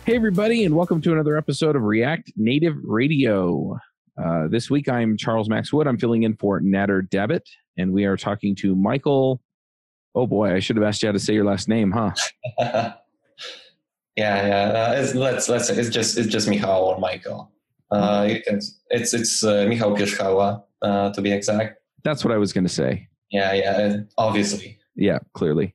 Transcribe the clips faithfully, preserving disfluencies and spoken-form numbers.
Hey, everybody, and welcome to another episode of React Native Radio. Uh, this week, I'm Charles Max Wood. I'm filling in for Nader Dabit, and we are talking to Michael. Oh, boy, I should have asked you how to say your last name, huh? yeah, yeah. Uh, it's, let's let's. It's just it's just Michał or Michael. Uh, you can, it's it's uh, Michał Pierzchała, uh, to be exact. That's what I was going to say. Yeah, yeah. Obviously. Yeah, clearly.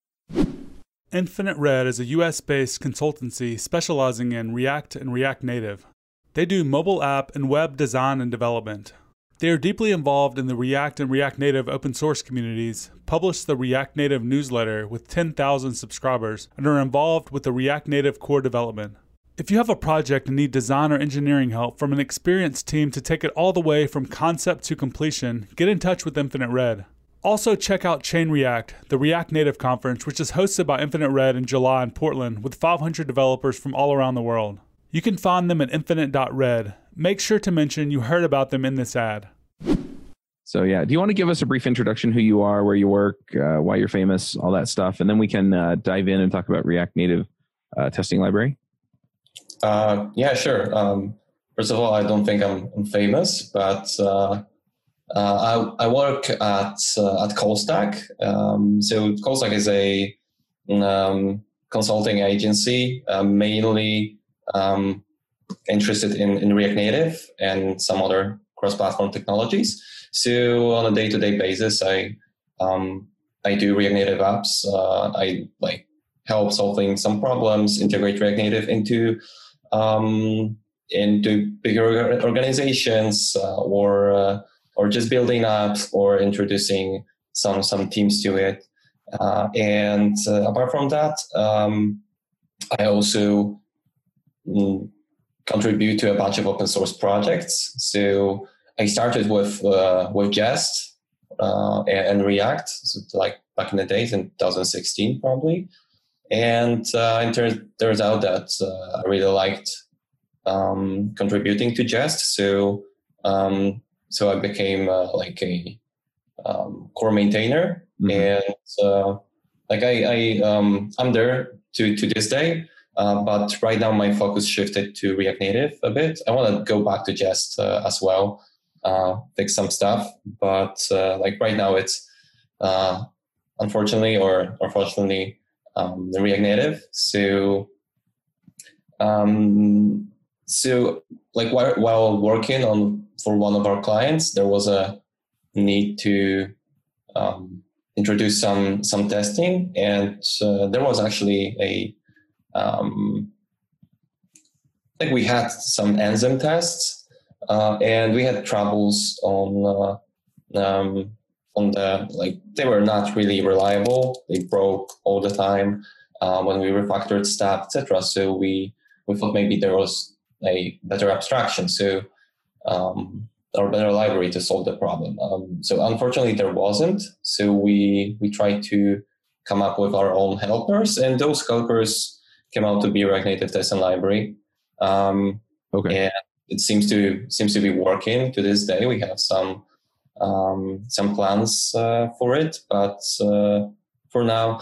Infinite Red is a U S-based consultancy specializing in React and React Native. They do mobile app and web design and development. They are deeply involved in the React and React Native open source communities, publish the React Native newsletter with ten thousand subscribers, and are involved with the React Native core development. If you have a project and need design or engineering help from an experienced team to take it all the way from concept to completion, get in touch with Infinite Red. Also, check out Chain React, the React Native conference, which is hosted by Infinite Red in July in Portland with five hundred developers from all around the world. You can find them at infinite dot red. Make sure to mention you heard about them in this ad. So, yeah, do you want to give us a brief introduction, who you are, where you work, uh, why you're famous, all that stuff, and then we can uh, dive in and talk about React Native uh, testing library? Uh, yeah, sure. Um, first of all, I don't think I'm, I'm famous, but... Uh, Uh, I, I work at uh, at CoalStack. Um, so CoalStack is a um, consulting agency, uh, mainly um, interested in, in React Native and some other cross-platform technologies. So on a day-to-day basis, I um, I do React Native apps. Uh, I like help solving some problems, integrate React Native into um, into bigger organizations uh, or uh, or just building apps or introducing some some teams to it. Uh, and uh, apart from that, um, I also mm, contribute to a bunch of open source projects. So I started with uh, with Jest uh, and, and React, so like back in the days in twenty sixteen probably. And uh, it turns, turns out that uh, I really liked um, contributing to Jest. So um, So I became uh, like a um, core maintainer, mm-hmm. and uh, like I, I um, I'm there to to this day. Uh, but right now my focus shifted to React Native a bit. I want to go back to Jest uh, as well, uh, fix some stuff. But uh, like right now it's uh, unfortunately or unfortunately um, the React Native. So um, so like while, while working on for one of our clients, there was a need to um, introduce some some testing, and uh, there was actually a um, like we had some enzyme tests, uh, and we had troubles on uh, um, on the like they were not really reliable. They broke all the time uh, when we refactored stuff, et cetera. So we we thought maybe there was a better abstraction. So Um, or better library to solve the problem. Um, so unfortunately there wasn't. So we we tried to come up with our own helpers, and those helpers came out to be React Native Testing Library. Um, okay. And it seems to seems to be working to this day. We have some um, some plans uh, for it, but uh, for now,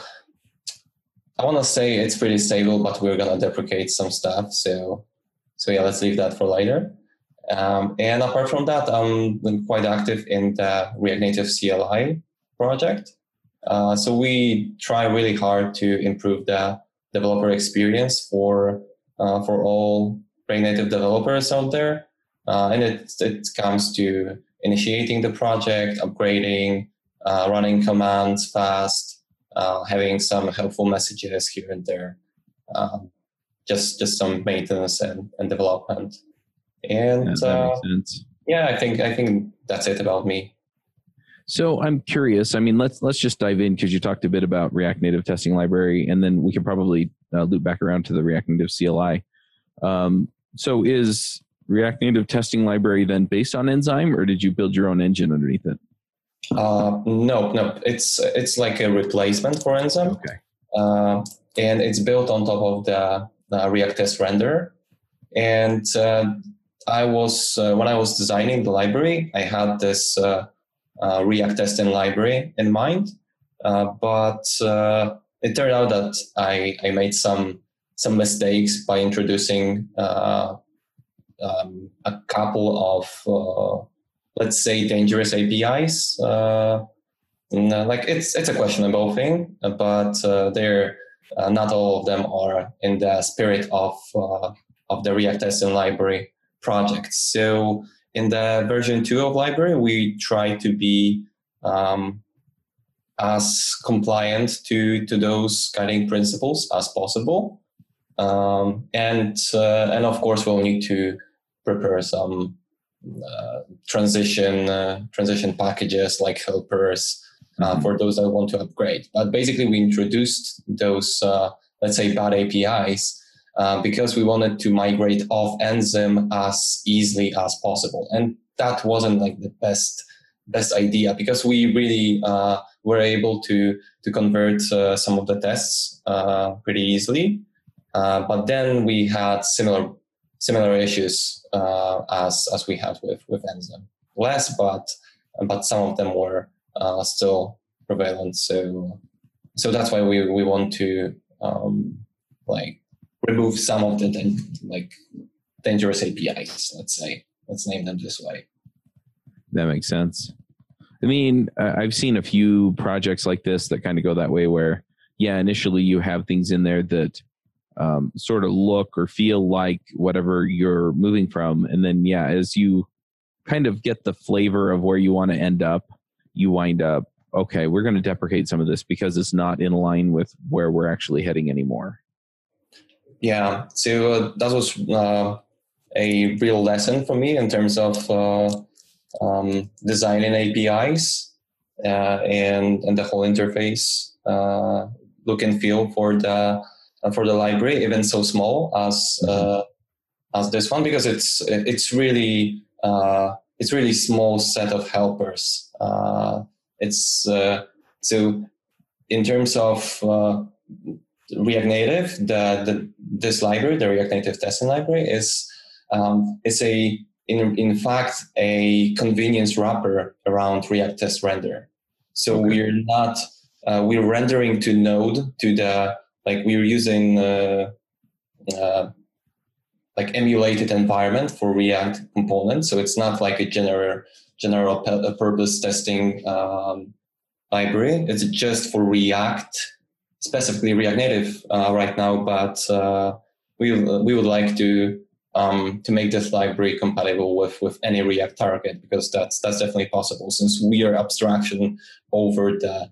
I want to say it's pretty stable. But we're gonna deprecate some stuff. So so yeah, let's leave that for later. Um, and apart from that, I'm quite active in the React Native C L I project. Uh, so we try really hard to improve the developer experience for uh, for all React Native developers out there. Uh, and it, it comes to initiating the project, upgrading, uh, running commands fast, uh, having some helpful messages here and there, um, just just some maintenance and, and development. And yeah, that makes uh, sense. yeah, I think I think that's it about me. So I'm curious. I mean, let's let's just dive in because you talked a bit about React Native Testing Library, and then we can probably uh, loop back around to the React Native C L I. Um, so is React Native Testing Library then based on Enzyme, or did you build your own engine underneath it? Uh, no, no, it's it's like a replacement for Enzyme. Okay. Uh, and it's built on top of the, the React Test Renderer. And uh, I was uh, when I was designing the library, I had this uh, uh, React testing library in mind, uh, but uh, it turned out that I I made some some mistakes by introducing uh, um, a couple of, uh, let's say, dangerous A P Is. Uh, like it's it's a questionable thing, but uh, they're uh, not all of them are in the spirit of uh, of the React testing library project. So in the version two of library, we try to be um, as compliant to to those guiding principles as possible, um, and uh, and of course we'll need to prepare some uh, transition uh, transition packages like helpers uh, mm-hmm. for those that want to upgrade. But basically, we introduced those uh, let's say bad A P Is uh, because we wanted to migrate off Enzyme as easily as possible, and that wasn't like the best best idea because we really uh, were able to to convert uh, some of the tests uh, pretty easily, uh, but then we had similar similar issues uh, as as we had with with Enzyme. Less, but but some of them were uh, still prevalent. So so that's why we we want to um, like remove some of the like dangerous A P Is. Let's say let's name them this way. That makes sense. I mean, I've seen a few projects like this that kind of go that way where, yeah, initially you have things in there that um, sort of look or feel like whatever you're moving from. And then, yeah, as you kind of get the flavor of where you want to end up, you wind up, okay, we're going to deprecate some of this because it's not in line with where we're actually heading anymore. Yeah, so uh, that was uh, a real lesson for me in terms of uh, um, designing A P Is uh, and and the whole interface uh, look and feel for the uh, for the library, even so small as uh, as this one, because it's it's really uh, it's really small set of helpers. Uh, it's uh, so in terms of uh, React Native, the, the this library, the React Native testing library, is um, is a in in fact a convenience wrapper around React Test Render. So okay. we're not uh, we're rendering to Node to the like we're using uh, uh, like emulated environment for React components. So it's not like a general general purpose testing um, library. It's just for React. Specifically React Native uh, right now, but uh, we we would like to um, to make this library compatible with, with any React target, because that's that's definitely possible since we are abstraction over the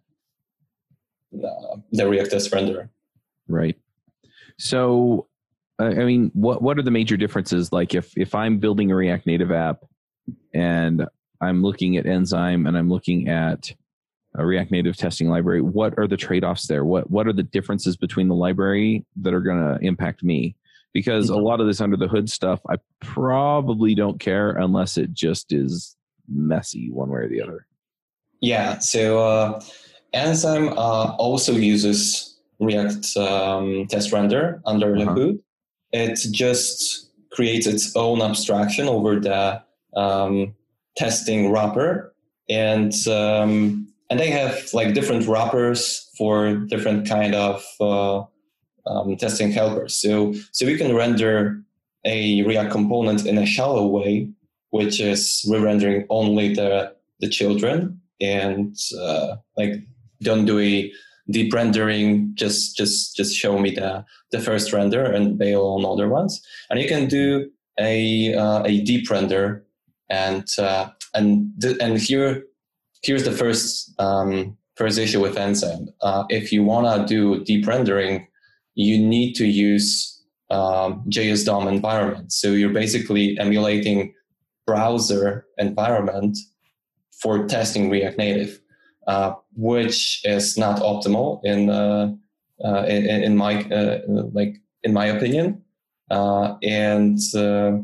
uh, the React Test Render. Right. So, I mean, what what are the major differences? Like, if if I'm building a React Native app and I'm looking at Enzyme and I'm looking at a React Native testing library, what are the trade-offs there? What what are the differences between the library that are going to impact me? Because a lot of this under the hood stuff, I probably don't care unless it just is messy one way or the other. Yeah, so uh, Enzyme uh, also uses React um, Test Render under uh-huh. the hood. It just creates its own abstraction over the um, testing wrapper, and um, And they have like different wrappers for different kind of uh, um, testing helpers. So, so we can render a React component in a shallow way, which is re-rendering only the the children, and uh, like don't do a deep rendering. Just just just show me the the first render and bail on other ones. And you can do a uh, a deep render, and uh, and th- and here. Here's the first um, first issue with Enzyme. Uh, if you want to do deep rendering, you need to use um, J S D O M environment. So you're basically emulating browser environment for testing React Native, uh, which is not optimal in uh, uh, in, in my uh, like in my opinion, uh, and. Uh,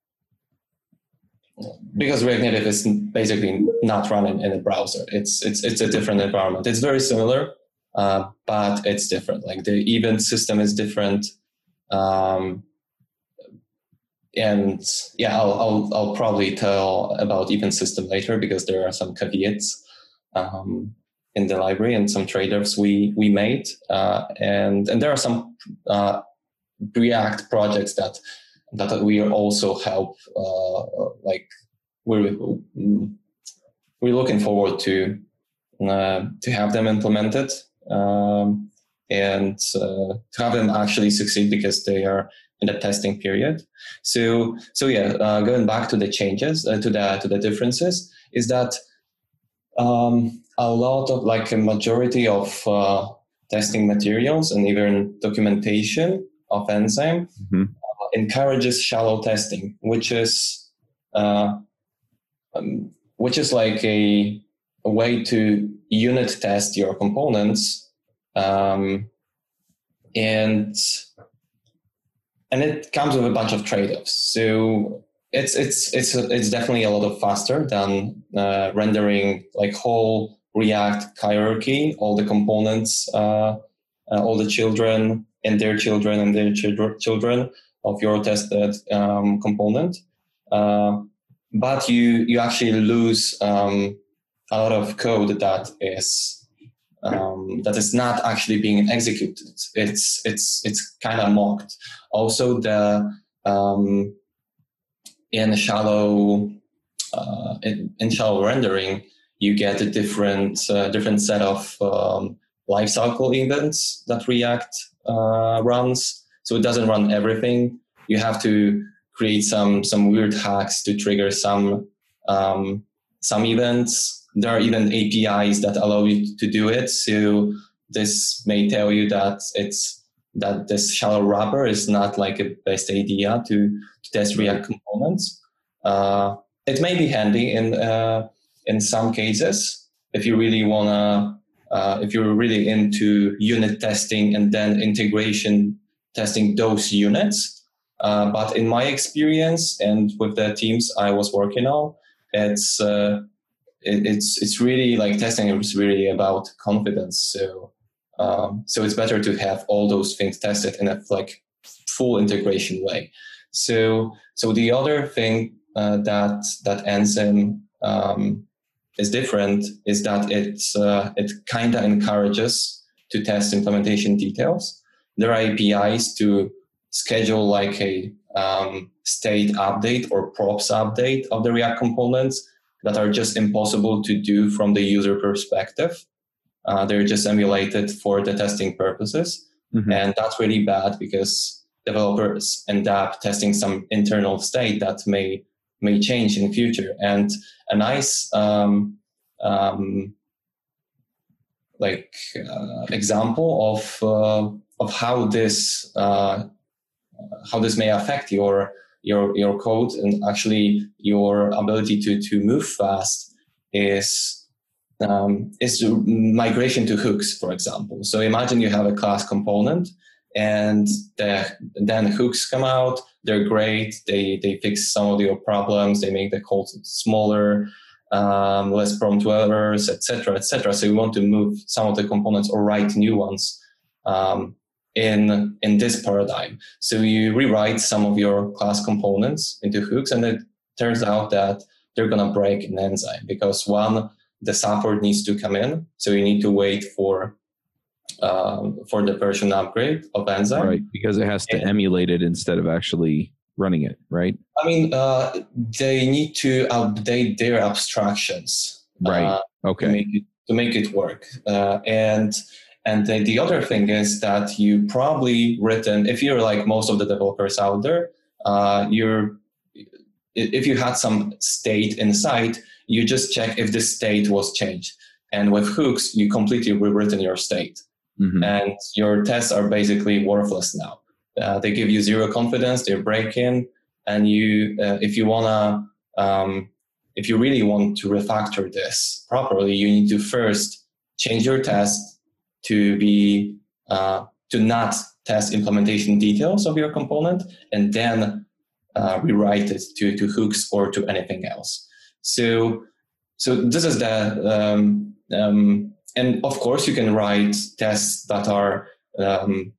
Because React Native is basically not running in a browser. It's it's it's a different environment. It's very similar, uh, but it's different. Like the event system is different, um, and yeah, I'll I'll I'll probably tell about event system later because there are some caveats um, in the library and some trade-offs we we made, uh, and and there are some uh, React projects that that we also help. Uh, like we're we're looking forward to uh, to have them implemented um, and uh, to have them actually succeed because they are in the testing period. So so yeah, uh, going back to the changes uh, to the to the differences is that um, a lot of like a majority of uh, testing materials and even documentation of Enzyme mm-hmm. uh, encourages shallow testing, which is uh, um, which is like a, a way to unit test your components, um, and and it comes with a bunch of trade-offs. So it's it's it's it's definitely a lot of faster than uh, rendering like whole React hierarchy, all the components, uh, uh, all the children and their children and their children of your tested um, component. Uh, but you you actually lose um, a lot of code that is um, that is not actually being executed. It's it's it's kind of mocked. Also, the um, in shallow uh, in, in shallow rendering, you get a different uh, different set of um, lifecycle events that React uh, runs. So it doesn't run everything. You have to create some some weird hacks to trigger some um, some events. There are even A P Is that allow you to do it. So this may tell you that it's that this shallow wrapper is not like a best idea to, to test React components. Uh, it may be handy in uh, in some cases if you really wanna uh, if you're really into unit testing and then integration testing those units. Uh, but in my experience and with the teams I was working on, it's uh, it, it's it's really like testing is really about confidence. So um, so it's better to have all those things tested in a like full integration way. So so the other thing uh, that that Enzyme um, is different is that it uh, it kind of encourages to test implementation details. There are A P Is to schedule like a um, state update or props update of the React components that are just impossible to do from the user perspective. Uh, they're just emulated for the testing purposes. Mm-hmm. And that's really bad because developers end up testing some internal state that may may change in the future. And a nice um, um, like uh, example of uh, of how this uh, how this may affect your your your code and actually your ability to to move fast is um, is migration to hooks, for example. So imagine you have a class component and the, then hooks come out. They're great. They they fix some of your problems. They make the code smaller, um, less prone to errors, et cetera, et cetera. So you want to move some of the components or write new ones um, in in this paradigm. So you rewrite some of your class components into hooks, and it turns out that they're gonna break in Enzyme because one, the support needs to come in, so you need to wait for um, for the version upgrade of Enzyme. Right, because it has to and, emulate it instead of actually running it, right? I mean, uh, they need to update their abstractions. Right. Uh, okay. To make it, to make it work. Uh, and and the, the other thing is that you probably written, if you're like most of the developers out there, uh, you're if you had some state inside, you just check if the state was changed. And with hooks, you completely rewritten your state. Mm-hmm. And your tests are basically worthless now. Uh, they give you zero confidence, they're breaking. And you, uh, if you wanna, um, if you really want to refactor this properly, you need to first change your test to be, uh, to not test implementation details of your component, and then uh, rewrite it to, to hooks or to anything else. So, so this is the, um, um, and of course you can write tests that are um,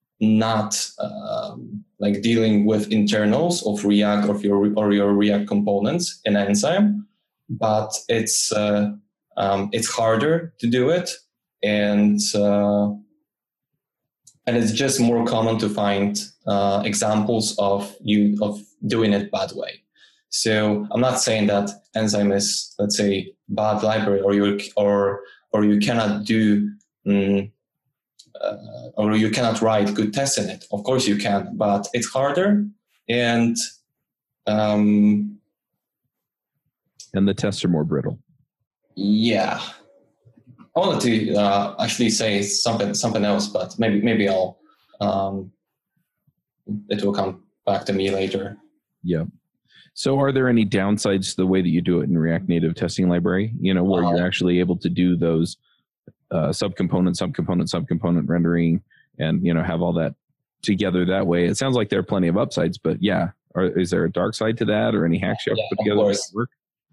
not um, like dealing with internals of React or your or your React components in Enzyme, but it's uh, um, it's harder to do it, and uh, and it's just more common to find uh, examples of you of doing it bad way. So I'm not saying that Enzyme is, let's say, bad library, or you or or you cannot do um, uh, or you cannot write good tests in it. Of course you can, but it's harder, and um, and the tests are more brittle. Yeah, I wanted to uh, actually say something something else, but maybe maybe I'll um, it will come back to me later. Yeah. So are there any downsides to the way that you do it in React Native Testing Library, you know, where uh, you're actually able to do those uh, subcomponent, subcomponent, subcomponent rendering and, you know, have all that together that way? It sounds like there are plenty of upsides, but yeah, are, is there a dark side to that, or any hacks you have yeah, to put together to work?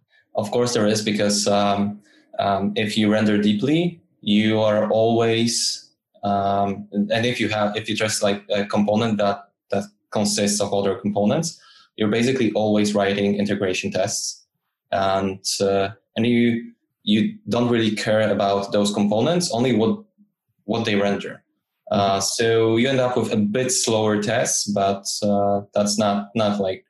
Of course there is, because um, um, if you render deeply, you are always, um, and if you have, if you just like a component that, that consists of other components, you're basically always writing integration tests, and uh, and you you don't really care about those components, only what what they render. Uh, so you end up with a bit slower tests, but uh, that's not not like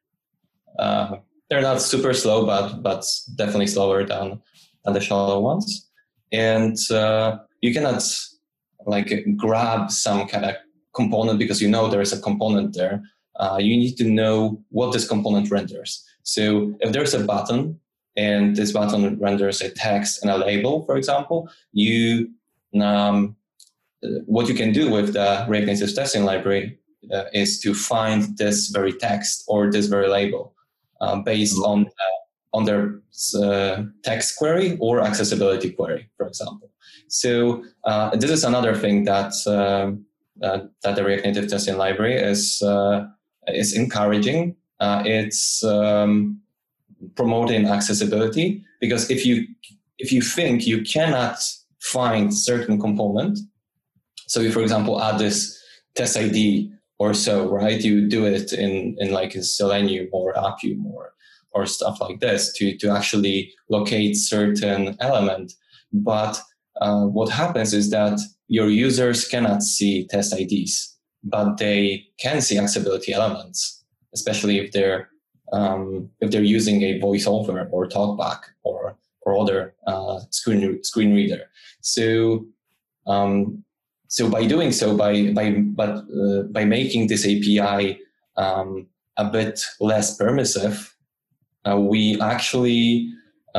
uh, they're not super slow, but but definitely slower than than the shallow ones. And uh, you cannot like grab some kind of component because you know there is a component there. Uh, you need to know what this component renders. So if there's a button and this button renders a text and a label, for example, you um, what you can do with the React Native Testing Library uh, is to find this very text or this very label uh, based mm-hmm. on uh, on their uh, text query or accessibility query, for example. So uh, this is another thing that uh, uh, that the React Native Testing Library is. Uh, is encouraging. Uh, it's um, promoting accessibility, because if you if you think you cannot find certain component, so you, for example, add this test I D or so, right? You do it in, in like in Selenium or Appium or or stuff like this to, to actually locate certain element. But uh, what happens is that your users cannot see test I Ds, but they can see accessibility elements, especially if they're um, if they're using a voiceover or talkback or or other uh, screen screen reader. So um, so by doing so, by by but uh, by making this A P I um, a bit less permissive, uh, we actually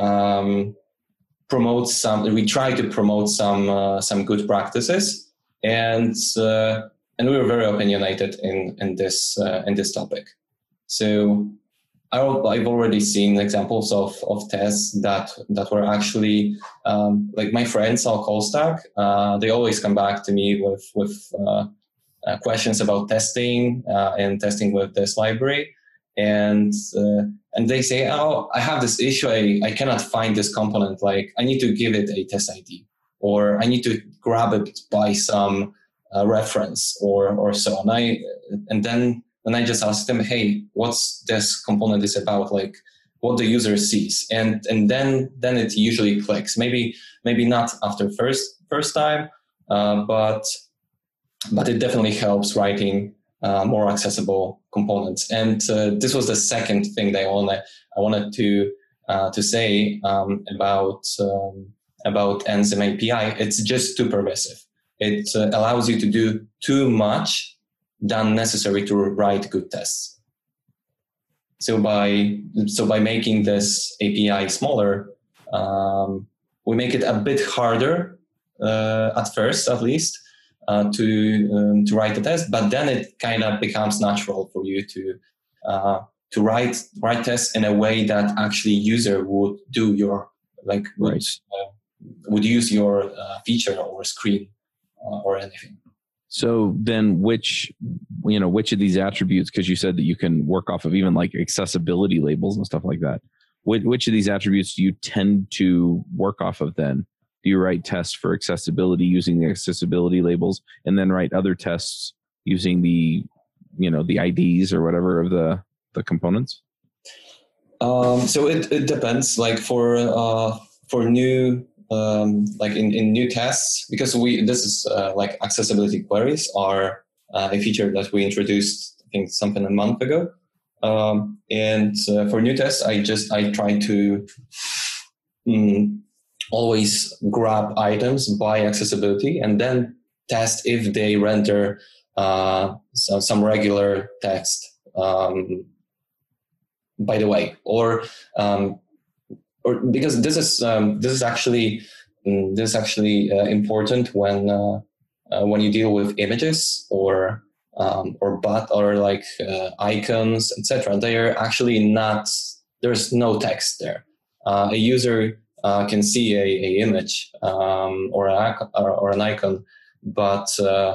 um, promote some. We try to promote some uh, some good practices, and uh, and we were very opinionated in in this uh, in this topic. So I've already seen examples of of tests that that were actually um, like my friends on CallStack. Uh, they always come back to me with with uh, uh, questions about testing uh, and testing with this library, and uh, and they say, "Oh, I have this issue. I, I cannot find this component. Like I need to give it a test I D, or I need to grab it by some uh, reference, or or so." And I and then. And I just asked them, hey, what's this component is about? Like what the user sees. And and then then it usually clicks. Maybe maybe not after first first time, uh, but but it definitely helps writing uh, more accessible components. And uh, this was the second thing that I wanna I wanted to uh, to say um, about um, about Enzyme A P I. It's just too permissive. It uh, allows you to do too much than necessary to write good tests. So by so by making this A P I smaller, um, we make it a bit harder uh, at first, at least, uh, to um, to write a test. But then it kind of becomes natural for you to uh, to write write tests in a way that actually user would do your like would right. uh, would use your uh, feature or screen uh, or anything. So then which, you know, which of these attributes, because you said that you can work off of even like accessibility labels and stuff like that. Which, which of these attributes do you tend to work off of then? Do you write tests for accessibility using the accessibility labels and then write other tests using the, you know, the I Ds or whatever of the, the components? Um, so it, it depends. Like for, uh, for new um, like in, in new tests, because we this is uh, like accessibility queries are uh, a feature that we introduced, I think something a month ago. Um, and uh, for new tests, I just I try to um, always grab items by accessibility and then test if they render uh, some, some regular text. Um, by the way, or um, or because this is um, this is actually um, this is actually uh, important when uh, uh, when you deal with images or um, or but or like uh, icons, et cetera. They are actually not. There's no text there. Uh, a user uh, can see a, a image um, or, a, or or an icon, but uh,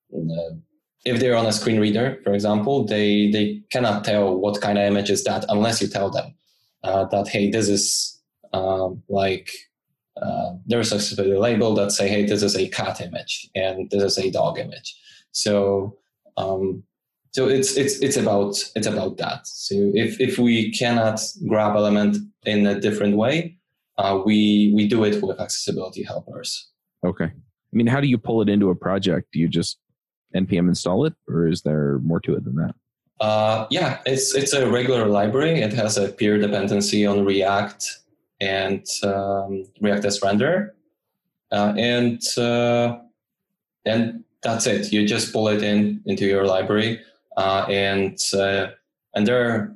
if they're on a screen reader, for example, they they cannot tell what kind of image is that unless you tell them uh, that, hey, this is um, like uh, there's a label that say, hey, this is a cat image and this is a dog image. So um, so it's it's it's about it's about that. So if if we cannot grab element in a different way, uh, we we do it with accessibility helpers. Okay. I mean, how do you pull it into a project? Do you just N P M install it, or is there more to it than that? Uh, yeah, it's it's a regular library. It has a peer dependency on React and um, React as render, uh, and uh, and that's it. You just pull it in into your library, uh, and uh, and there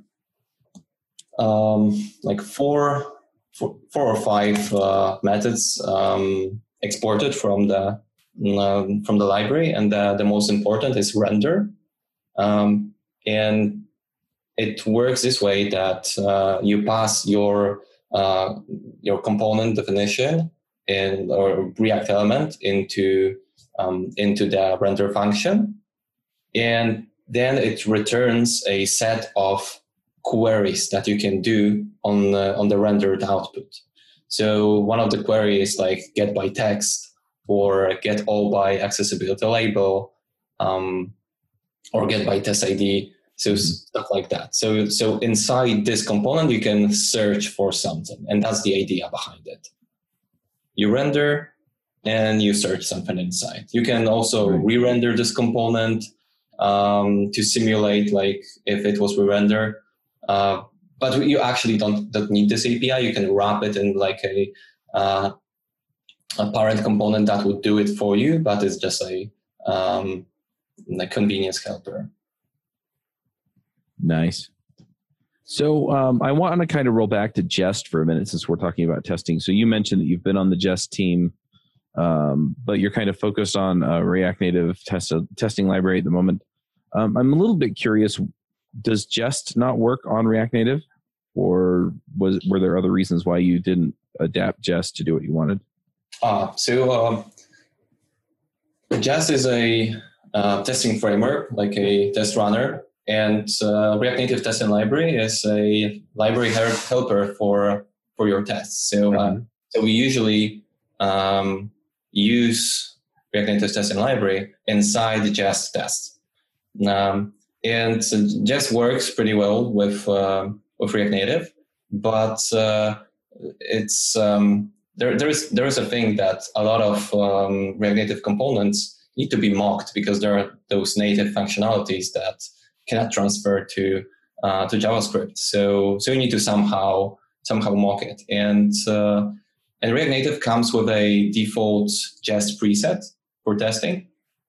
are um, like four, four, four or five uh, methods um, exported from the um, from the library, and the, the most important is render. Um, and it works this way that uh, you pass your uh, your component definition in or React element into um, into the render function, and then it returns a set of queries that you can do on the, on the rendered output. So one of the queries like get by text or get all by accessibility label. Um, or get by test I D, so stuff like that. So, so inside this component, you can search for something, and that's the idea behind it. You render, and you search something inside. You can also re-render this component um, to simulate, like if it was re-render. Uh, but you actually don't, don't need this A P I. You can wrap it in like a uh, a parent component that would do it for you, but it's just a um, the convenience helper. Nice. So um, I want to kind of roll back to Jest for a minute since we're talking about testing. So you mentioned that you've been on the Jest team, um, but you're kind of focused on uh, React Native test, uh, testing library at the moment. Um, I'm a little bit curious, does Jest not work on React Native? Or was were there other reasons why you didn't adapt Jest to do what you wanted? Uh, so um, Jest is a Uh, testing framework, like a test runner, and uh, React Native testing library is a library helper for for your tests. So, uh, so we usually um, use React Native testing library inside the Jest test, um, and Jest works pretty well with uh, with React Native, but uh, it's um, there. There is there is a thing that a lot of um, React Native components need to be mocked because there are those native functionalities that cannot transfer to uh, to JavaScript. So so you need to somehow somehow mock it. And uh, and React Native comes with a default Jest preset for testing,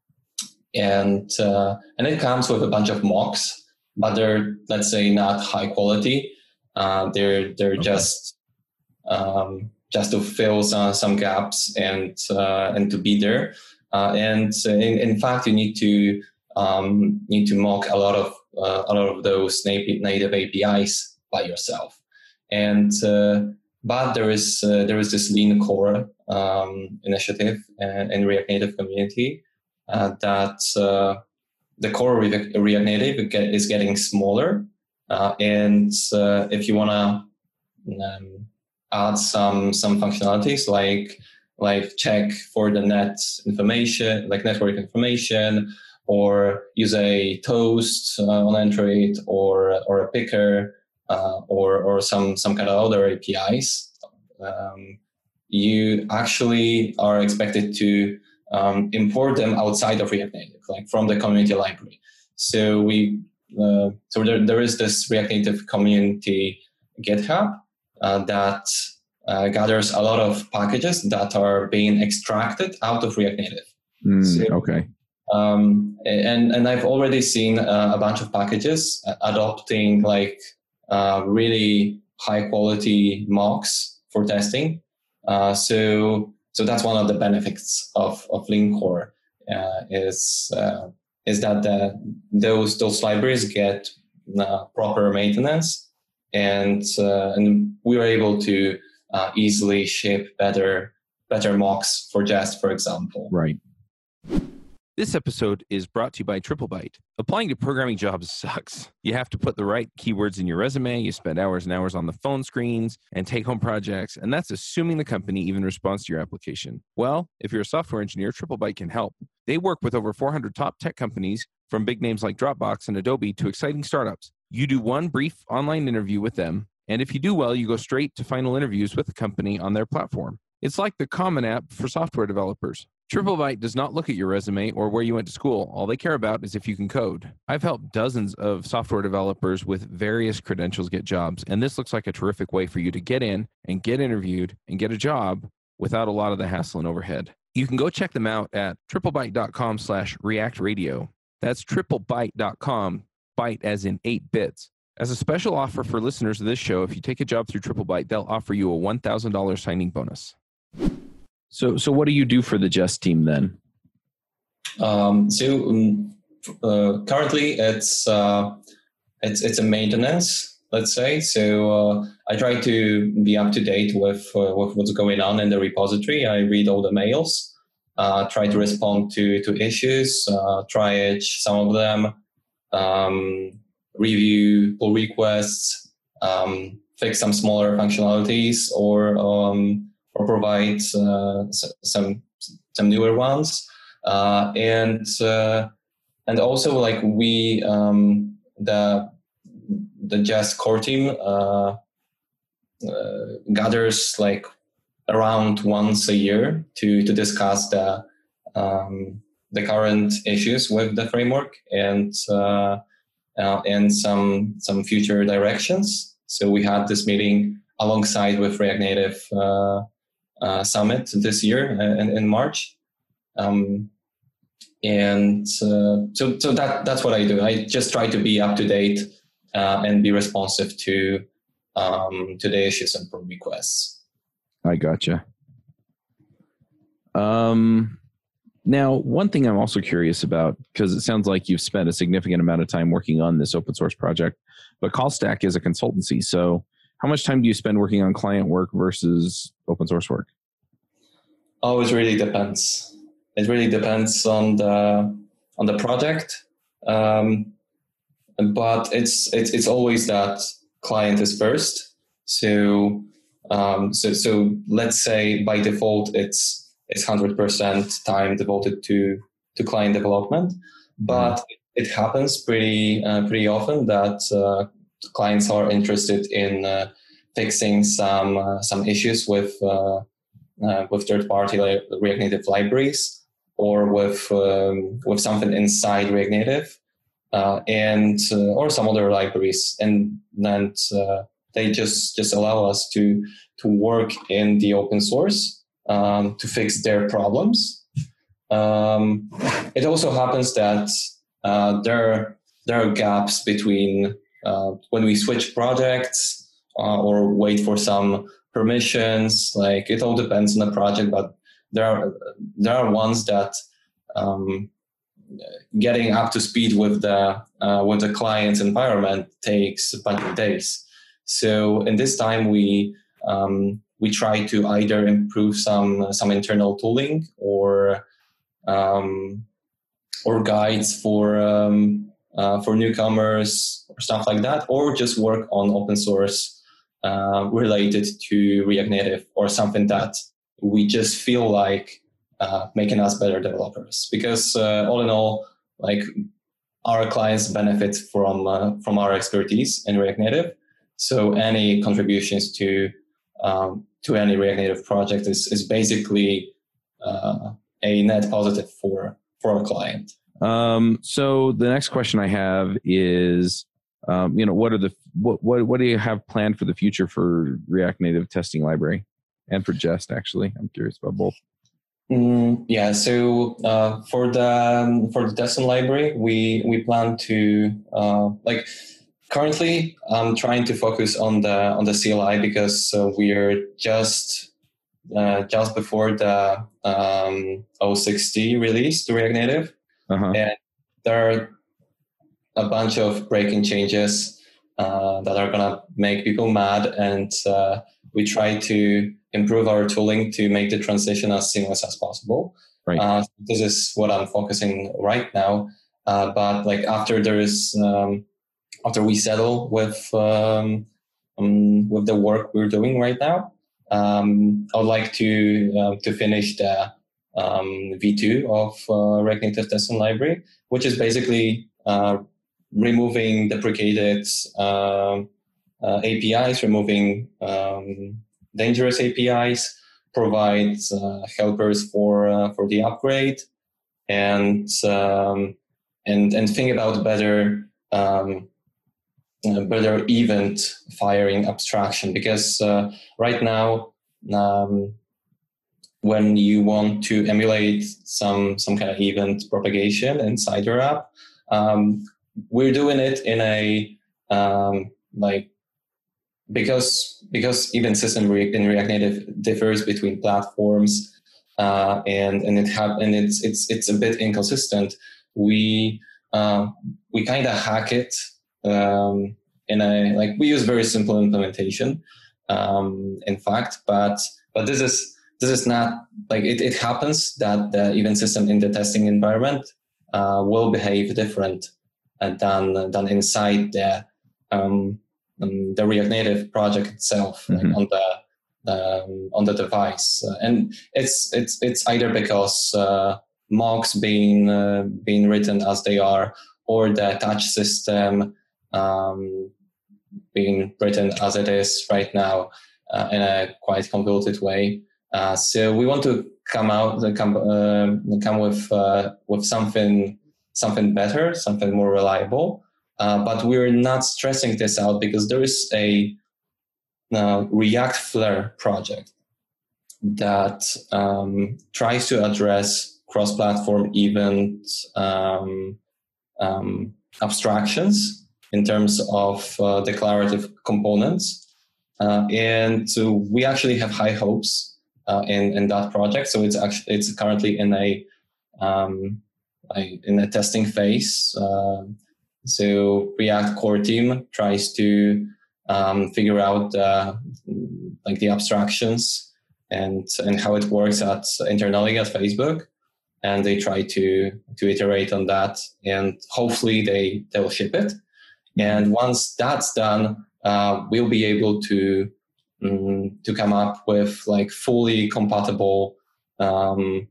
and uh, and it comes with a bunch of mocks, but they're, let's say, not high quality. Uh, they're they're okay. just um, just to fill some, some gaps and uh, and to be there. Uh, and in, in fact, you need to um, need to mock a lot of uh, a lot of those native, native A P Is by yourself. And uh, but there is uh, there is this Lean Core um, initiative in, in React Native community uh, that uh, the core React Native get, is getting smaller. Uh, and uh, if you want to um, add some some functionalities like like check for the net information, like network information, or use a toast uh, on Android, or or a picker, uh, or or some some kind of other A P Is. Um, you actually are expected to um, import them outside of React Native, like from the community library. So we, uh, so there, there is this React Native community GitHub uh, that uh, gathers a lot of packages that are being extracted out of React Native. Mm, so, okay. Um, and, and I've already seen uh, a bunch of packages adopting like uh, really high quality mocks for testing. Uh, so, so that's one of the benefits of, of Linkcore uh, is, uh, is that the, those, those libraries get uh, proper maintenance, and, uh, and we were able to uh, easily ship better, better mocks for Jest, for example. Right. This episode is brought to you by TripleByte. Applying to programming jobs sucks. You have to put the right keywords in your resume, you spend hours and hours on the phone screens and take-home projects, and that's assuming the company even responds to your application. Well, if you're a software engineer, TripleByte can help. They work with over four hundred top tech companies, from big names like Dropbox and Adobe to exciting startups. You do one brief online interview with them, and if you do well, you go straight to final interviews with the company on their platform. It's like the Common App for software developers. TripleByte does not look at your resume or where you went to school. All they care about is if you can code. I've helped dozens of software developers with various credentials get jobs, and this looks like a terrific way for you to get in and get interviewed and get a job without a lot of the hassle and overhead. You can go check them out at triplebyte.com slash React Radio. That's triplebyte.com, byte as in eight bits. As a special offer for listeners of this show, if you take a job through TripleByte, they'll offer you a one thousand dollars signing bonus. So, so what do you do for the Jest team then? Um, so um, uh, currently, it's uh, it's it's a maintenance, let's say. So uh, I try to be up to date with uh, with what's going on in the repository. I read all the mails, uh, try to respond to to issues, uh, triage some of them, um, review pull requests, um, fix some smaller functionalities, or um, or provide uh, some some newer ones, uh, and uh, and also like we um, the the Jest core team uh, uh, gathers like around once a year to to discuss the um, the current issues with the framework and uh, uh, and some some future directions. So we had this meeting alongside with React Native Uh, Uh, summit this year in, in March, um, and uh, so so that that's what I do. I just try to be up to date uh, and be responsive to um, to the issues and pull requests. I gotcha. Um, now, one thing I'm also curious about, because it sounds like you've spent a significant amount of time working on this open source project, but CallStack is a consultancy, so how much time do you spend working on client work versus open source work? Oh, it really depends. It really depends on the on the project, um, but it's it's it's always that client is first. So um, so so let's say by default it's it's one hundred percent time devoted to to client development, but mm-hmm. it happens pretty uh, pretty often that uh, clients are interested in uh, fixing some uh, some issues with uh, uh, with third-party li- React Native libraries, or with um, with something inside React Native, uh, and uh, or some other libraries, and then uh, they just just allow us to to work in the open source um, to fix their problems. Um, it also happens that uh, there there are gaps between Uh, when we switch projects uh, or wait for some permissions. Like it all depends on the project, but there are there are ones that um, getting up to speed with the uh, with the client's environment takes a bunch of days. So in this time we um, we try to either improve some some internal tooling or um, or guides for um, uh, for newcomers or stuff like that, or just work on open source uh, related to React Native or something that we just feel like uh, making us better developers. Because uh, all in all, like our clients benefit from uh, from our expertise in React Native. So any contributions to um, to any React Native project is is basically uh, a net positive for for a client. Um, so the next question I have is, um, you know, what are the what what what do you have planned for the future for React Native testing library and for Jest? Actually, I'm curious about both. Mm, yeah, so uh, for the um, for the testing library, we we plan to uh, like currently I'm trying to focus on the on the C L I because uh, we are just uh, just before the um, oh six t release to React Native, Uh-huh. and there are a bunch of breaking changes uh, that are gonna make people mad, and uh, we try to improve our tooling to make the transition as seamless as possible. Right. Uh, this is what I'm focusing right now. Uh, but like after there is, um, after we settle with um, um, with the work we're doing right now, um, I would like to uh, to finish the um, V two of uh, React Native Testing Library, which is basically uh, removing deprecated um, uh, A P Is, removing um, dangerous A P Is, provides uh, helpers for uh, for the upgrade, and um, and and think about better um, uh, better event firing abstraction, because uh, right now um, when you want to emulate some some kind of event propagation inside your app, um, we're doing it in a um, like because because event system in React Native differs between platforms, uh, and and it have and it's it's it's a bit inconsistent. We uh, we kind of hack it um, in a like we use very simple implementation, um, in fact, but but this is this is not like it. It happens that the event system in the testing environment uh, will behave different uh, than than inside the um, Um, the React Native project itself, mm-hmm. like on the um, on the device, uh, and it's it's it's either because uh, mocks being uh, being written as they are, or the touch system um, being written as it is right now uh, in a quite convoluted way. Uh, so we want to come out come uh, come with uh, with something something better, something more reliable. Uh, but we're not stressing this out because there is a uh, React Flare project that um, tries to address cross-platform event um, um, abstractions in terms of uh, declarative components. Uh, and so we actually have high hopes uh, in, in that project. So it's actually it's currently in a, um, a in a testing phase. Uh, So React core team tries to um, figure out uh, like the abstractions and and how it works at internally at Facebook, and they try to to iterate on that, and hopefully they they'll ship it. And once that's done, uh, we'll be able to um, to come up with like fully compatible um,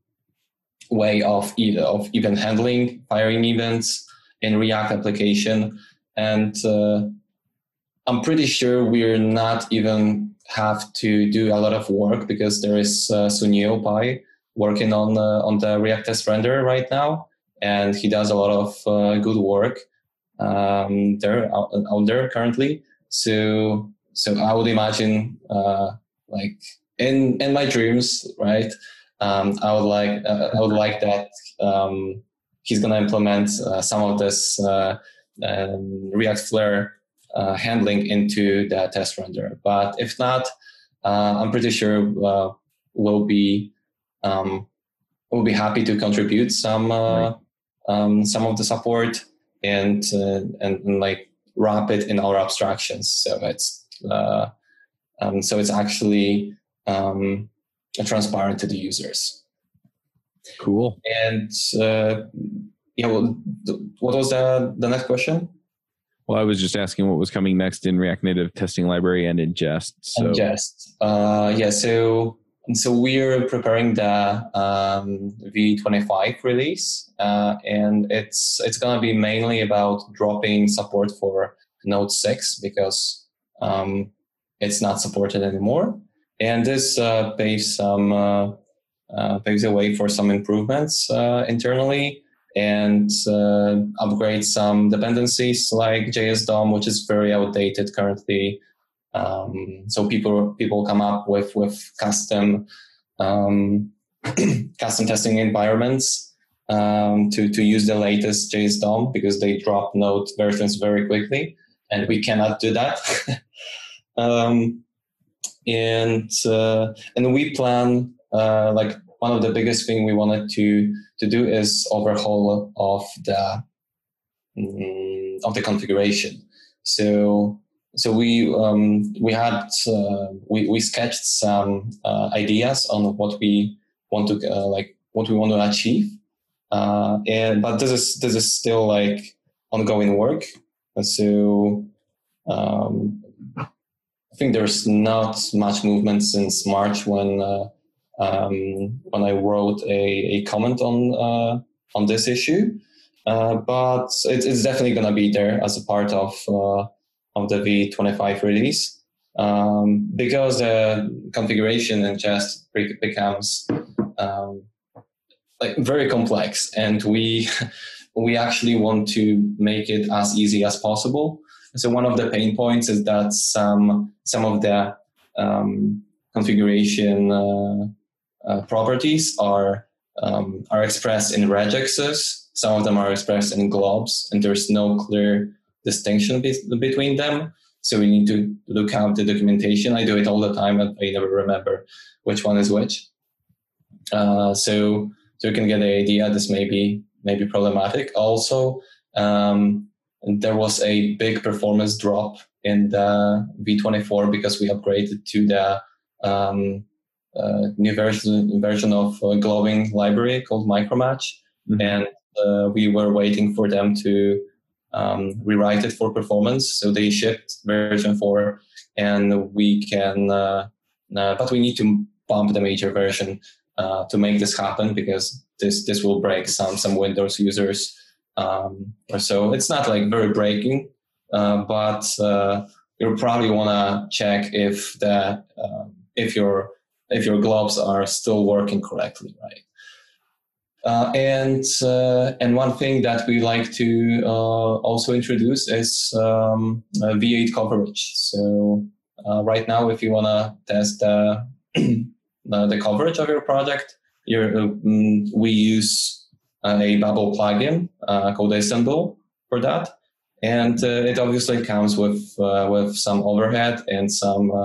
way of either of event handling, firing events in React application. And uh, I'm pretty sure we're not even have to do a lot of work because there is uh, Sunil Pai working on uh, on the React test renderer right now, and he does a lot of uh, good work um, there out, out there currently. So so I would imagine uh, like in in my dreams, right? Um, I would like uh, I would like that. Um, He's going to implement uh, some of this uh, um, React Flare uh, handling into the test renderer. But if not, uh, I'm pretty sure uh, we'll be um, we'll be happy to contribute some uh, right. um, some of the support and, uh, and and like wrap it in our abstractions. So it's uh, um, so it's actually um, transparent to the users. Cool. And uh, yeah, well, th- what was the the next question? Well, I was just asking what was coming next in React Native Testing Library and in Jest. So. And Jest, uh, yeah. So so we're preparing the um, V twenty-five release, uh, and it's it's gonna be mainly about dropping support for Node six because um, it's not supported anymore. and this uh, paves some uh, uh, paves the way for some improvements uh, internally, and uh, upgrade some dependencies like J S D O M, which is very outdated currently. Um, so people people come up with with custom um, custom testing environments um, to to use the latest J S D O M, because they drop node versions very quickly, and we cannot do that. um, and uh, and we plan uh, like one of the biggest thing we wanted to to do is overhaul of the um, of the configuration. So so we um, we had uh, we we sketched some uh, ideas on what we want to uh, like what we want to achieve, uh, and but this is this is still like ongoing work. And so um, I think there's not much movement since March when. Uh, Um, when I wrote a, a comment on uh, on this issue, uh, but it, it's definitely going to be there as a part of uh, of the V twenty-five release, um, because the configuration in Jest becomes um, like very complex, and we we actually want to make it as easy as possible. So one of the pain points is that some some of the um, configuration uh, Uh, properties are um, are expressed in regexes. Some of them are expressed in globs, and there's no clear distinction be- between them. So we need to look out the documentation. I do it all the time, but I never remember which one is which. Uh, so so you can get the idea. This may be may be problematic. Also, um, there was a big performance drop in the V twenty-four because we upgraded to the um, Uh, new version version of uh, globing library called Micromatch, mm-hmm. and uh, we were waiting for them to um, rewrite it for performance. So they shipped version four, and we can, uh, uh, but we need to bump the major version uh, to make this happen, because this this will break some some Windows users um, or so. It's not like very breaking, uh, but uh, you'll probably want to check if the uh, if your if your globs are still working correctly, right? Uh, and uh, and one thing that we like to uh, also introduce is um, uh, V eight coverage. So uh, right now, if you want to test the, the coverage of your project, you're, um, we use a Babel plugin uh, called Assemble for that, and uh, it obviously comes with uh, with some overhead and some uh,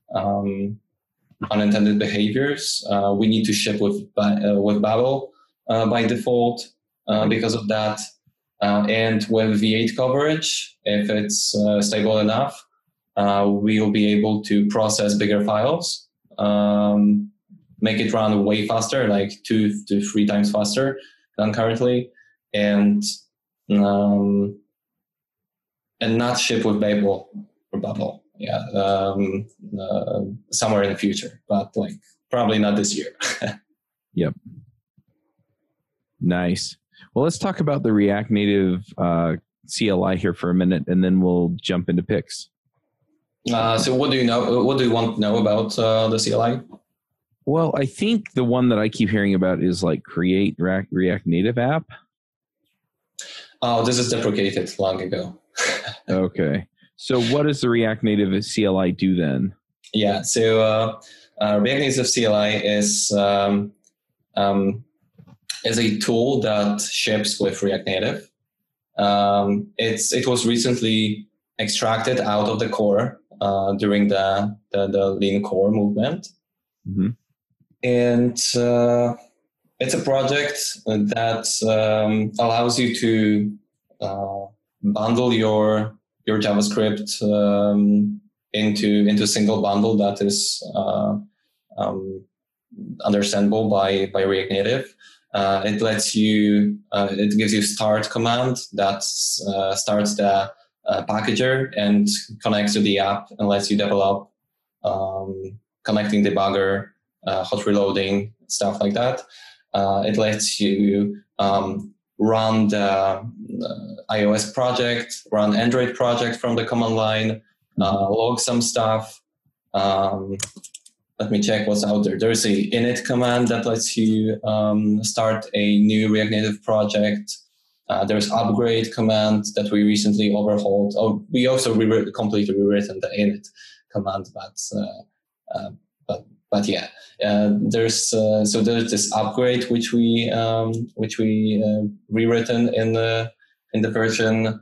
um, unintended behaviors. Uh, we need to ship with uh, with Babel uh, by default uh, because of that. Uh, and with V eight coverage, if it's uh, stable enough, uh, we'll be able to process bigger files, um, make it run way faster, like two to three times faster than currently, and um, and not ship with Babel or Babel. Yeah, um, uh, somewhere in the future, but like probably not this year. Yep. Nice. Well, let's talk about the React Native uh, C L I here for a minute, and then we'll jump into picks. Uh, so, what do you know? What do you want to know about uh, the C L I? Well, I think the one that I keep hearing about is like create React, React Native app. Oh, this is deprecated long ago. Okay. So what does the React Native C L I do then? Yeah, so uh, uh, React Native C L I is um, um, is a tool that ships with React Native. Um, it's it was recently extracted out of the core uh, during the, the the Lean Core movement, mm-hmm. and uh, it's a project that um, allows you to uh, bundle your your JavaScript um, into into a single bundle that is uh, um, understandable by by React Native. Uh, it lets you, uh, it gives you start command that uh, starts the uh, packager and connects to the app and lets you develop, um, connecting debugger, uh, hot reloading, stuff like that. Uh, it lets you um, run the uh, iOS project, run Android project from the command line, uh, log some stuff, um, let me check what's out there. There's a init command that lets you um, start a new React Native project. Uh, there's upgrade command that we recently overhauled. Oh, we also re- completely rewritten the init command, but uh, uh, but but yeah, uh, there's uh, so there's this upgrade which we um, which we uh, rewritten in the in the version.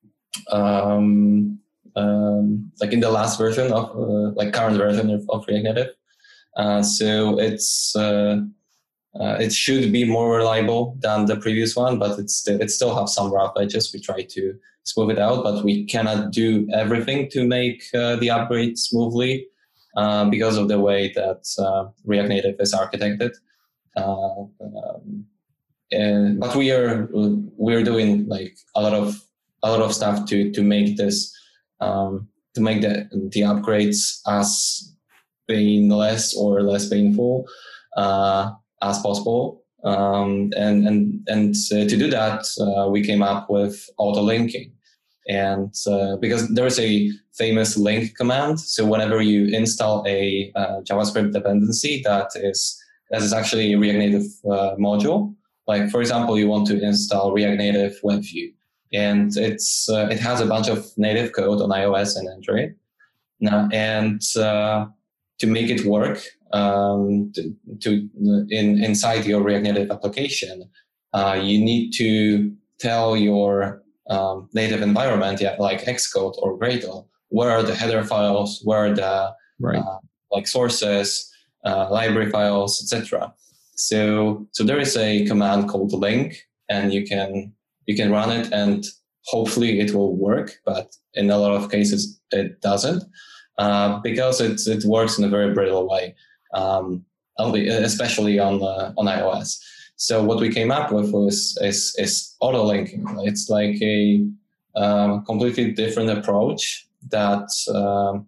Um, um, like in the last version of uh, like current version of, of React Native. Uh, so it's uh, uh, it should be more reliable than the previous one, but it's it still have some rough edges. We try to smooth it out, but we cannot do everything to make uh, the upgrade smoothly uh, because of the way that uh, React Native is architected. Uh, um, and, but we are we're doing like a lot of a lot of stuff to to make this um, to make the the upgrades as painless or less painful uh, as possible. Um, and and and uh, to do that, uh, we came up with auto linking. And uh, because there's a famous link command, so whenever you install a uh, JavaScript dependency that is that is actually a React Native uh, module, like for example, you want to install React Native WebView, and it's uh, it has a bunch of native code on iOS and Android. Now, and uh, to make it work, um, to, to in inside your React Native application, uh, you need to tell your um, native environment, yeah, like Xcode or Gradle, where are the header files, where are the right. uh, like sources, uh, library files, et cetera. So, so there is a command called link, and you can you can run it, and hopefully it will work. But in a lot of cases, it doesn't, uh, because it it works in a very brittle way, um, only especially on uh, on iOS. So what we came up with was is is auto linking. It's like a um, completely different approach that. Um,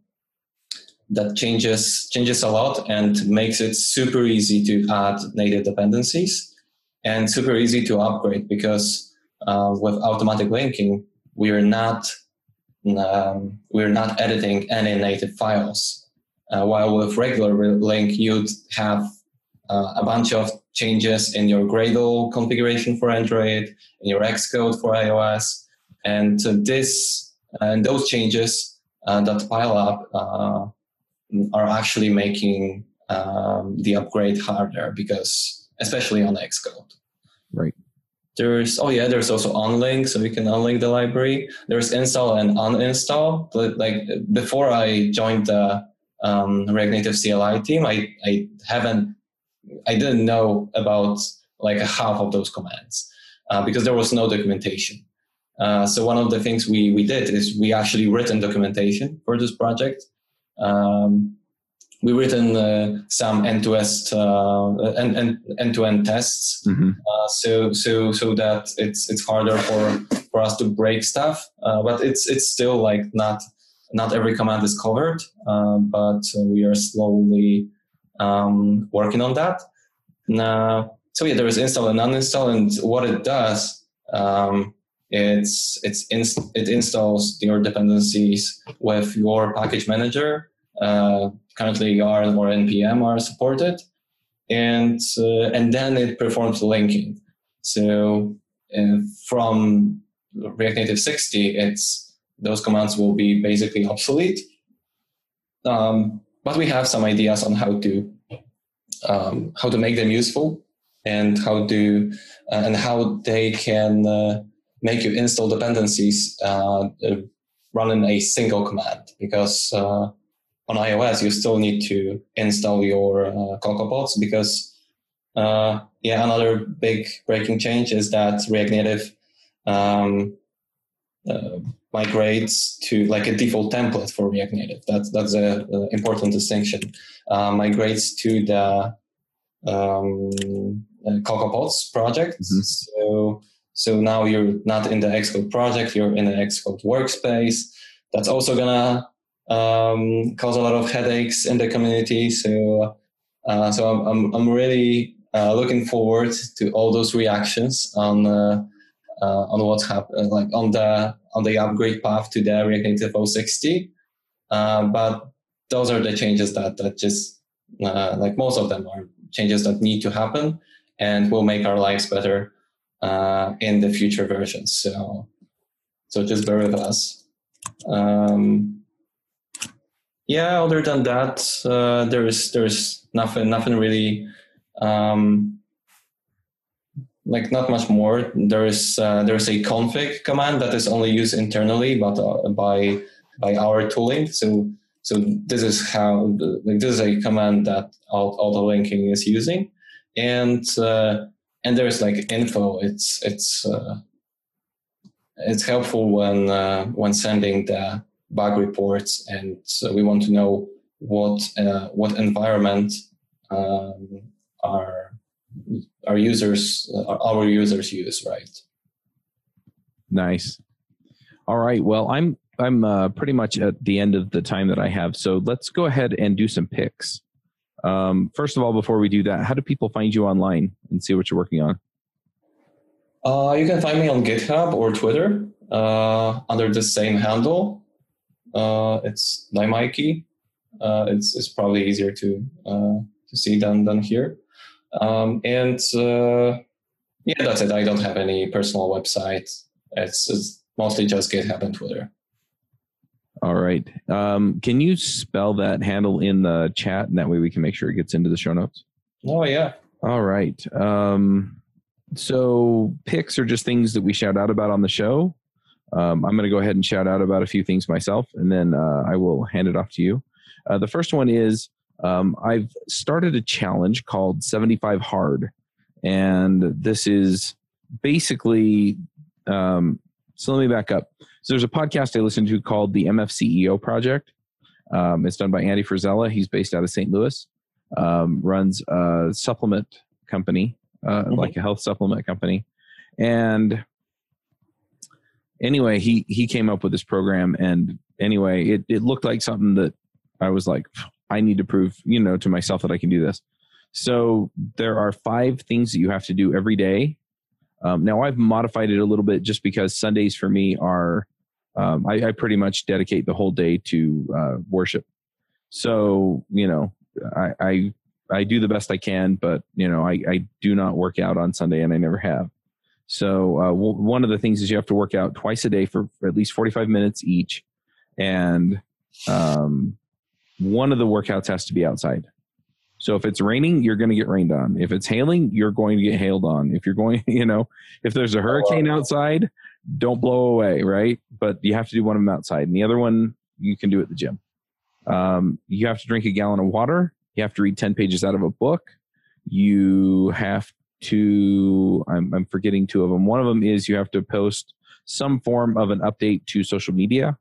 that changes changes a lot and makes it super easy to add native dependencies and super easy to upgrade, because uh, with automatic linking, we're not um, we're not editing any native files. Uh, while with regular link, you'd have uh, a bunch of changes in your Gradle configuration for Android, in your Xcode for iOS, and uh, this and those changes uh, that pile up uh, are actually making um, the upgrade harder, because especially on Xcode. Right. There's, oh yeah, there's also unlink, so you can unlink the library. There's install and uninstall. But like before I joined the um, React Native C L I team, I, I haven't, I didn't know about like a half of those commands uh, because there was no documentation. Uh, so one of the things we, we did is we actually written documentation for this project. Um, we written uh, some end-to-end uh, end, end, end-to-end tests, Mm-hmm. uh, so so so that it's it's harder for, for us to break stuff. Uh, but it's it's still like not not every command is covered. Uh, but we are slowly um, working on that. Now, so yeah, there is install and uninstall, and what it does. Um, It's it's inst- it installs your dependencies with your package manager. Uh, currently, Yarn or N P M are supported, and uh, and then it performs linking. So uh, from React Native sixty, it's those commands will be basically obsolete. Um, but we have some ideas on how to um, how to make them useful, and how to uh, and how they can. Uh, make you install dependencies uh, run in a single command, because uh, on iOS you still need to install your uh, CocoaPods, because uh, yeah, another big breaking change is that React Native um, uh, migrates to like a default template for React Native. That's that's a, a important distinction. Uh, migrates to the um, uh, CocoaPods project. Mm-hmm. So. So now you're not in the Xcode project, you're in an Xcode workspace. That's also gonna um, cause a lot of headaches in the community. So, uh, so I'm I'm, I'm really uh, looking forward to all those reactions on uh, uh, on what's happening, like on the on the upgrade path to the React Native oh sixty. Uh, but those are the changes that that just uh, like most of them are changes that need to happen and will make our lives better uh, in the future versions. So, so just bear with us. Um, yeah, other than that, uh, there is there's nothing nothing really. Um, like not much more. There is uh, there is a config command that is only used internally, but uh, by by our tooling. So so this is how like this is a command that AutoLinking is using, and uh, and there's like info. It's it's uh, it's helpful when uh, when sending the bug reports, and so we want to know what uh, what environment um, our our users our users use, right? Nice. All right. Well, I'm I'm uh, pretty much at the end of the time that I have, so let's go ahead and do some picks. Um, first of all, before we do that, how do people find you online and see what you're working on? Uh, you can find me on GitHub or Twitter uh, under the same handle. Uh, it's Daimaiky. Uh, it's it's probably easier to uh, to see than than here. Um, and uh, yeah, that's it. I don't have any personal website. It's, it's mostly just GitHub and Twitter. All right. Um, can you spell that handle in the chat, and that way we can make sure it gets into the show notes? Oh, yeah. All right. Um, so picks are just things that we shout out about on the show. Um, I'm going to go ahead and shout out about a few things myself, and then uh, I will hand it off to you. Uh, the first one is um, I've started a challenge called seventy-five hard, and this is basically um, so let me back up. So there's a podcast I listen to called the M F C E O Project. Um, it's done by Andy Frisella. He's based out of Saint Louis, um, runs a supplement company, uh, mm-hmm. like a health supplement company. And anyway, he, he came up with this program, and anyway, it, it looked like something that I was like, I need to prove, you know, to myself that I can do this. So there are five things that you have to do every day. Um, now I've modified it a little bit just because Sundays for me are, um, I, I pretty much dedicate the whole day to uh, worship. So, you know, I, I, I do the best I can, but you know, I, I do not work out on Sunday, and I never have. So uh, w- one of the things is you have to work out twice a day for, for at least forty-five minutes each. And um, one of the workouts has to be outside. So if it's raining, you're going to get rained on. If it's hailing, you're going to get hailed on. If you're going, you know, if there's a hurricane outside, don't blow away, right? But you have to do one of them outside. And the other one, you can do at the gym. Um, you have to drink a gallon of water. You have to read ten pages out of a book. You have to, I'm, I'm forgetting two of them. One of them is you have to post some form of an update to social media.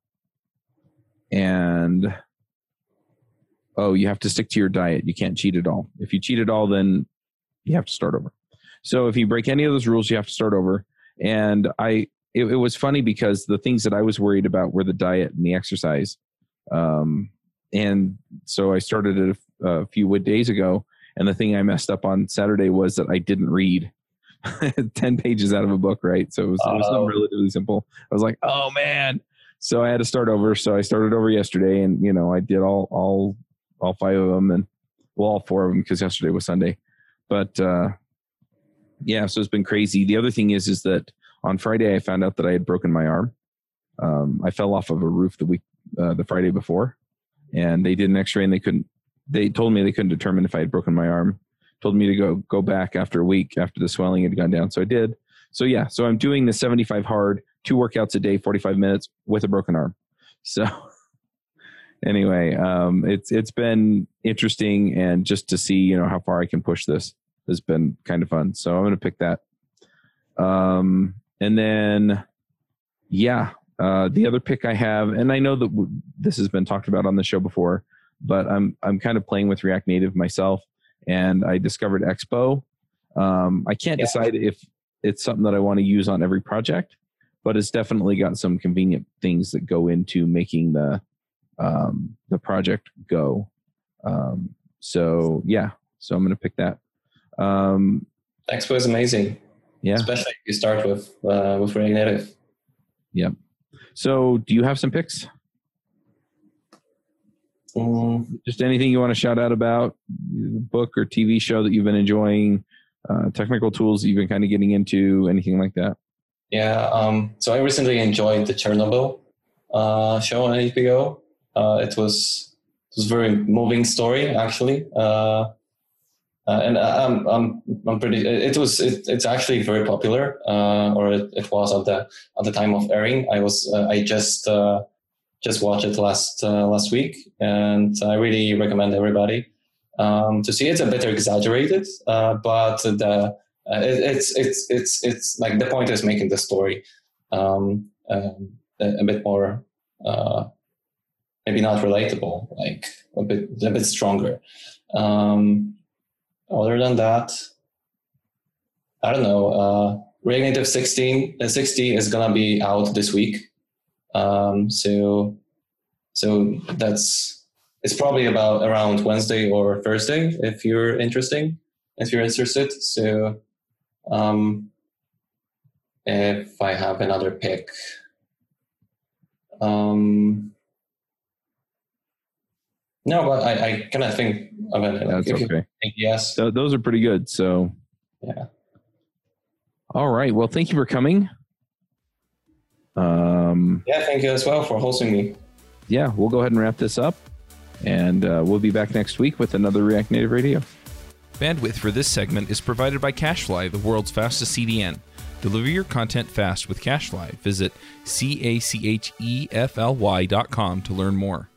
And oh, you have to stick to your diet. You can't cheat at all. If you cheat at all, then you have to start over. So if you break any of those rules, you have to start over. And I, it, it was funny because the things that I was worried about were the diet and the exercise. Um, and so I started it a, a few days ago. And the thing I messed up on Saturday was that I didn't read ten pages out of a book, right? So it was, it was something relatively simple. I was like, oh man. So I had to start over. So I started over yesterday, and, you know, I did all, all, all five of them, and well, all four of them, because yesterday was Sunday. But uh, yeah, so it's been crazy. The other thing is, is that on Friday I found out that I had broken my arm. Um, I fell off of a roof the week, uh, the Friday before, and they did an X-ray, and they couldn't. They told me they couldn't determine if I had broken my arm. Told me to go go back after a week after the swelling had gone down. So I did. So yeah, so I'm doing the seventy-five hard, two workouts a day, forty-five minutes with a broken arm. So. Anyway, um, it's it's been interesting, and just to see, you know, how far I can push this has been kind of fun. So I'm going to pick that. Um, and then, yeah, uh, the other pick I have, and I know that w- this has been talked about on the show before, but I'm I'm kind of playing with React Native myself, and I discovered Expo. Um, I can't yeah. decide if it's something that I want to use on every project, but it's definitely got some convenient things that go into making the um, the project go. Um, so yeah, so I'm going to pick that. Um, Expo is amazing. Yeah. Especially if you start with, uh, with React Native. Yep. So do you have some picks? Mm, Just anything you want to shout out about, book or T V show that you've been enjoying, uh, technical tools that you've been kind of getting into, anything like that? yeah. Um, so I recently enjoyed the Chernobyl uh, show on H B O. Uh, it was it was a very moving story, actually. Uh, uh, and I'm I'm I'm pretty. It was it, it's actually very popular, uh, or it, it was at the at the time of airing. I was uh, I just uh, just watched it last uh, last week, and I really recommend everybody um, to see it. It's a bit exaggerated, uh, but the uh, it, it's it's it's it's like the point is making the story um, um, a, a bit more uh, maybe not relatable, like a bit a bit stronger. Um, other than that, I don't know. Uh, React Native sixteen uh, sixty is gonna be out this week. Um, so, so that's, it's probably about around Wednesday or Thursday if you're interesting, if you're interested. So, um, if I have another pick, um, no, but I, I kind of think of it. That's if you okay. think yes. So those are pretty good. So, Yeah. All right. Well, thank you for coming. Um, Yeah, thank you as well for hosting me. Yeah, we'll go ahead and wrap this up, and uh, we'll be back next week with another React Native Radio. Bandwidth for this segment is provided by CacheFly, the world's fastest C D N. Deliver your content fast with CacheFly. Visit C A C H E F L Y dot com to learn more.